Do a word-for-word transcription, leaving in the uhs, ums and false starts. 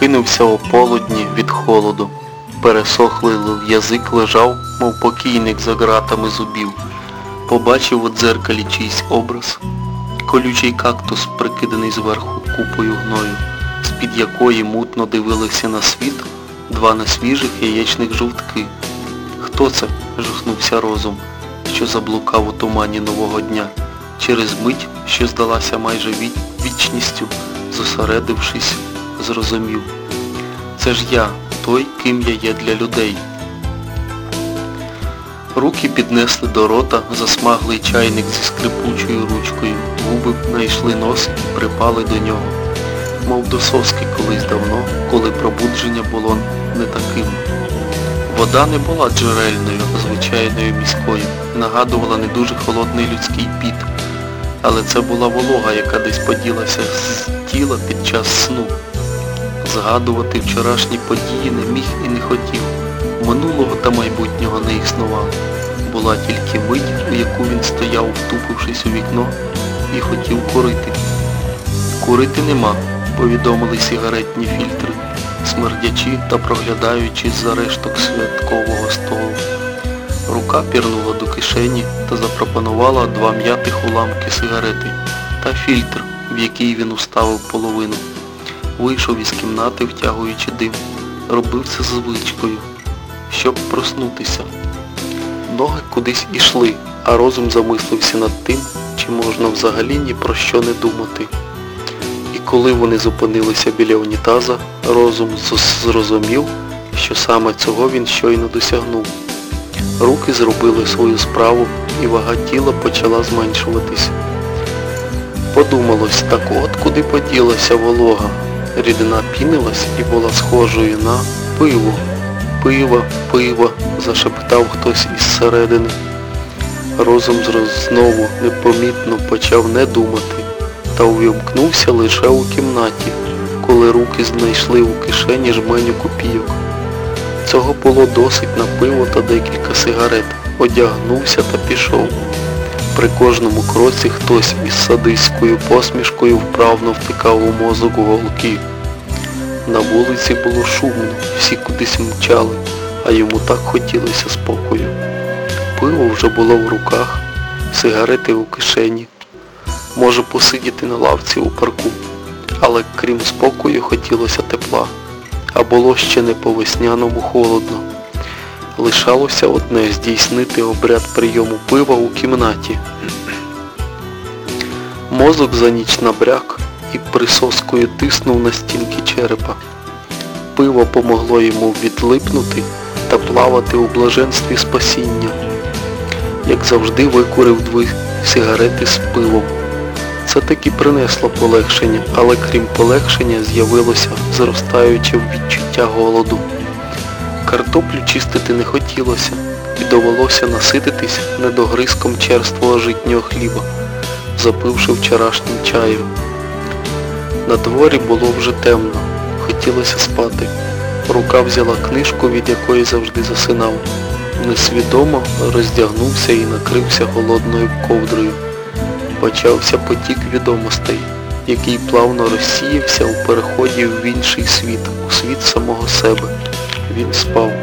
Прокинувся о полудні від холоду. Пересохлий язик лежав, мов покійник за ґратами зубів. Побачив у дзеркалі чийсь образ. Колючий кактус, прикиданий зверху купою гною, з-під якої мутно дивилися на світ два несвіжих яєчних жовтки. Хто це? Жахнувся розум, що заблукав у тумані нового дня. Через мить, що здалася майже вічністю, зосередившись, зрозумів. Це ж я, той, ким я є для людей. Руки піднесли до рота засмаглий чайник зі скрипучою ручкою, губи знайшли нос і припали до нього, мов до соски колись давно, коли пробудження було не таким. Вода не була джерельною, звичайною міською, нагадувала не дуже холодний людський піт, але це була волога, яка десь поділася з тіла під час сну. Згадувати вчорашні події не міг і не хотів. Минулого та майбутнього не існувало. Була тільки мить, у яку він стояв, втупившись у вікно, і хотів курити. Курити нема, повідомили сигаретні фільтри, смердячи та проглядаючи з-за решток святкового столу. Рука пірнула до кишені та запропонувала два м'ятих уламки сигарети та фільтр, в який він уставив половину. Вийшов із кімнати, втягуючи дим. Робив це звичкою, щоб проснутися. Ноги кудись ішли, а розум замислився над тим, чи можна взагалі ні про що не думати. І коли вони зупинилися біля унітаза, розум зрозумів, що саме цього він щойно досягнув. Руки зробили свою справу, і вага тіла почала зменшуватись. Подумалось, так от куди поділася волога. Рідина пінилась і була схожою на пиво. Пиво, пиво, зашептав хтось із середини. Розум знову непомітно почав не думати та увімкнувся лише у кімнаті, коли руки знайшли у кишені жменю копійок. Цього було досить на пиво та декілька сигарет. Одягнувся та пішов. При кожному кроці хтось із садистською посмішкою вправно втикав у мозок голки. На вулиці було шумно, всі кудись мчали, а йому так хотілося спокою. Пиво вже було в руках, сигарети у кишені. Може посидіти на лавці у парку, але крім спокою хотілося тепла, а було ще не по-весняному холодно. Лишалося одне – здійснити обряд прийому пива у кімнаті. Мозок за ніч набряк і присоскою тиснув на стінки черепа. Пиво помогло йому відлипнути та плавати у блаженстві спасіння. Як завжди, викурив дві сигарети з пивом. Це таки принесло полегшення, але крім полегшення з'явилося зростаюче відчуття голоду. Картоплю чистити не хотілося, і довелося насититись недогризком черствого житнього хліба, запивши вчорашнім чаєм. На дворі було вже темно, хотілося спати. Рука взяла книжку, від якої завжди засинав. Несвідомо роздягнувся і накрився холодною ковдрою. Почався потік відомостей, який плавно розсіявся у переході в інший світ, у світ самого себе. Він спав.